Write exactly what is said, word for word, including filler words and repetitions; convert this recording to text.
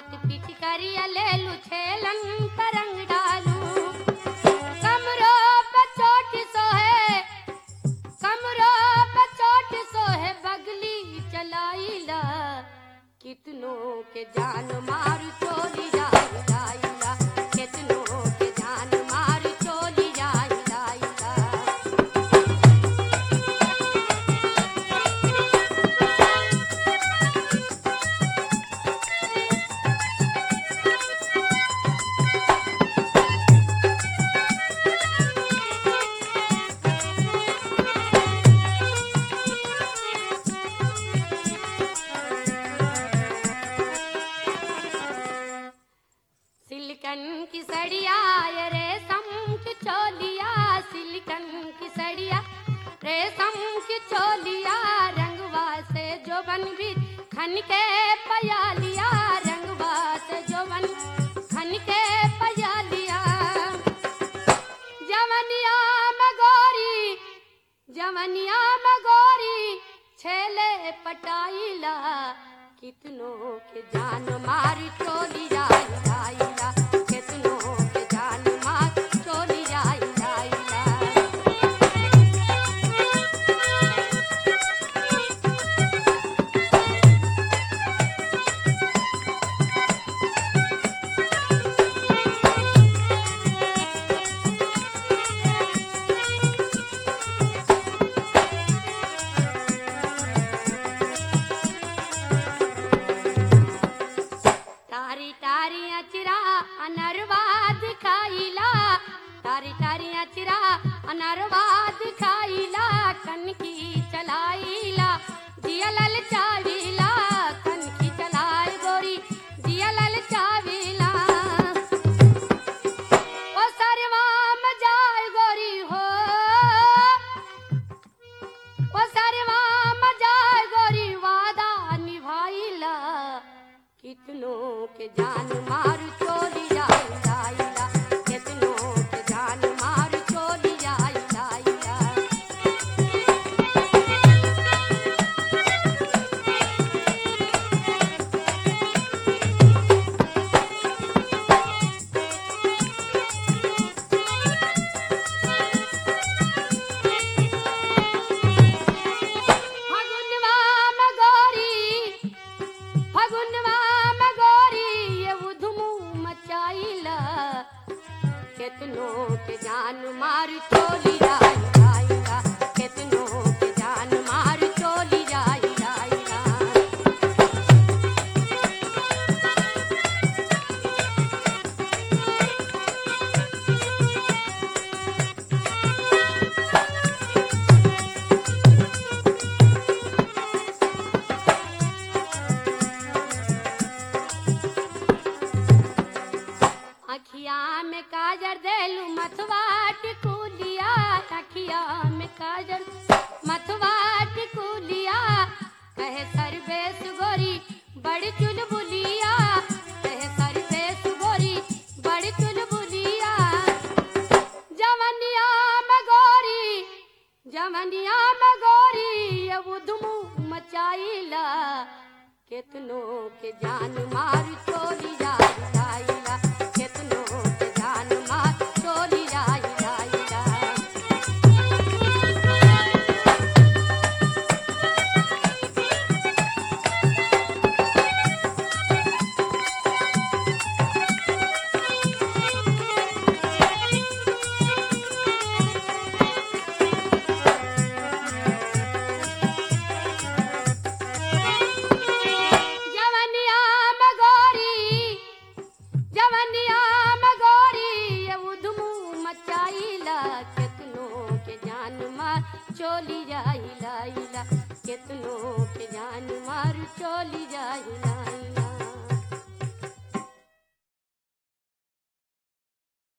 मात पीट करिया ले लू छेलन तरंग डालू कमरो पे चोट सोहे कमरो पे चोट सोहे बगली चलाईला कितनों के जान मार चोली जाई जाईला कितनों के जान मार चोली जाई जाईला सिलिकन की सड़िया ये रेशम की चोलिया सिलिकन की सड़िया रेशम की चोलिया रंगवा से जो बन भी खन के पयालिया रंगवा से जो बन खन के पयालिया जवनिया में गोरी जवनिया में गोरी छेले पटाईला कितनों के जान मार चोली जाई जाईला कितनों के जान मार चोली जाई जाईला तारी तारी अचरा अनरवा दिखाईला तारी तारी अचरा अनरवा दिखाईला कनकी चलाईला जिया लल चावीला कनकी चलाई गोरी जिया लल चावीला ओ सरवा में जाय गोरी हो ओ सरवा में जाय गोरी वादा निभाईला कितनों के जान मार चोली जाई जाईला कितनों के जान मार चोली जाई जाईला फगुनवा में गोरी फगुनवा में गोरी ये उधमू मचाईला कितनों के जान मार चोली जाई जाईला कितनों के जान मार चोली जाई जाईला अखिया में काजर देलू मथवा टिकुलिया अखिया में काजर मथवा टिकुलिया कहे सरबेस गोरी बड़ी चुलबुलिया कहे सरबेस गोरी बड़ी चुलबुलिया जवनिया में गोरी जवनिया में गोरी ये उधमू मचाईला कितनों के जान मार चोली जाई जाईला कितनों के जान मार चोली जाई जाईला जवनिया में गोरी जवनिया में गोरी ये उधमू मचाईला कितनों के जान मार चोली जाई लाईला कितनों के जान मार चोली जाई लाईला।